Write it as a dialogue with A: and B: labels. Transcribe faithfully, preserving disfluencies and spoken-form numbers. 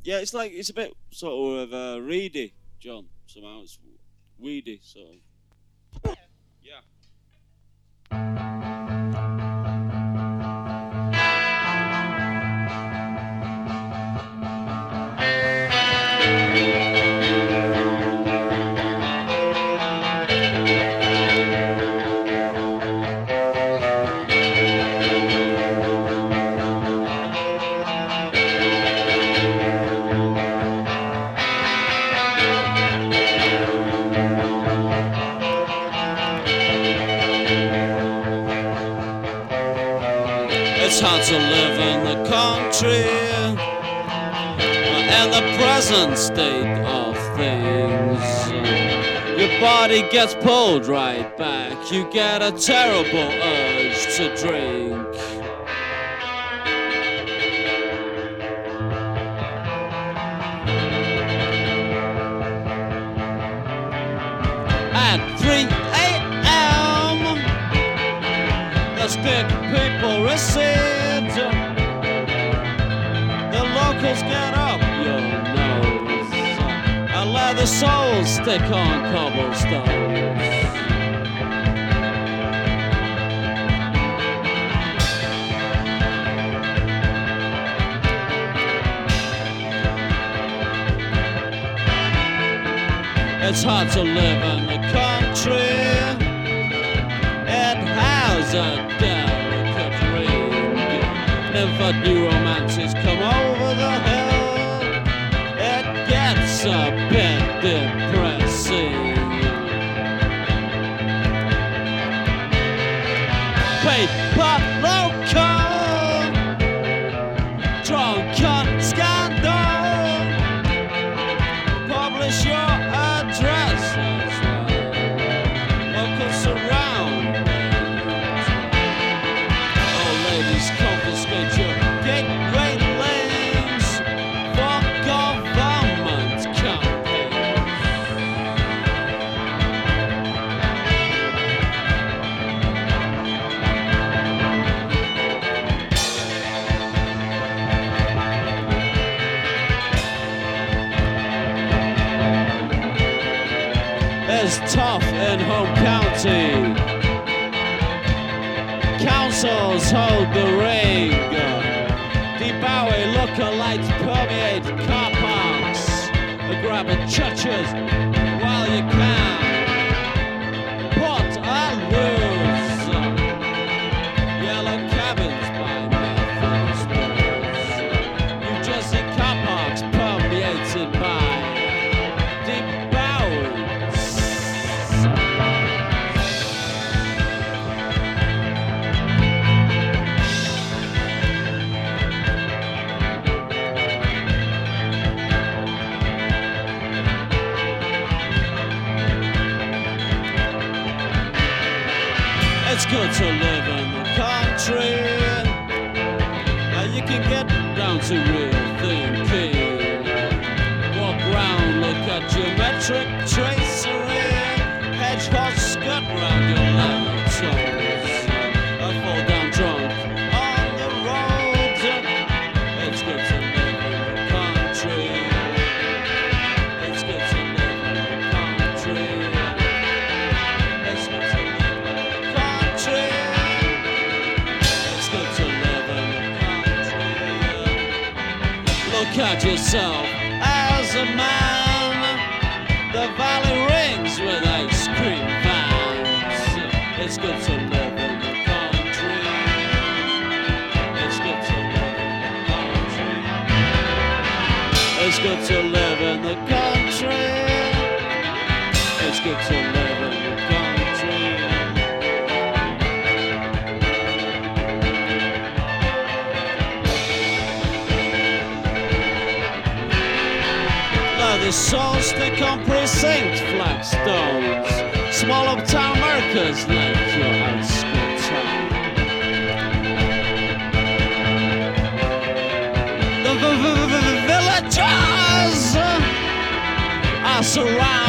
A: Yeah, it's like it's a bit sort of uh, reedy, John. Somehow it's weedy, sort of. Yeah. It's hard to live in the country and the present state of things. Your body gets pulled right back. You get a terrible urge to drink. At three a m the stick people recede. The locals get up your nose and let the souls stick on cobblestones. It's hard to live in the country. It has a delicate ring. Never new romances come over the hill. It gets a bit depressing. Paper local, drunken scandal. Publish your address as well. Local surroundings. Old ladies confiscate your gateway lanes for government campaigns. It's tough in home county. Councils hold the ring. Deep Bowie lookalikes permeate car parks. They're grabbing churches while you can. Put and lose. Yellow cabins by Memphis Blues. New Jersey car parks permeated by Deep Bowie. It's good to live in the country. Now you can get down to real thinking. Walk round, look at geometric tracery. Hedgehogs scut round your laptops. I fall down drunk on the road. It's good to live in the country. It's good to live in the country. It's good to live in the country. It's good to live in the country. Look at yourself as a man. The valley rings with ice cream vans. It's good to live in the country. It's good to live in the country. It's good to live in the country. It's good to live in the country. Now the souls stick on precinct flagstones. Small uptown America's like your outskirt town. The v- v- v- villagers are surrounded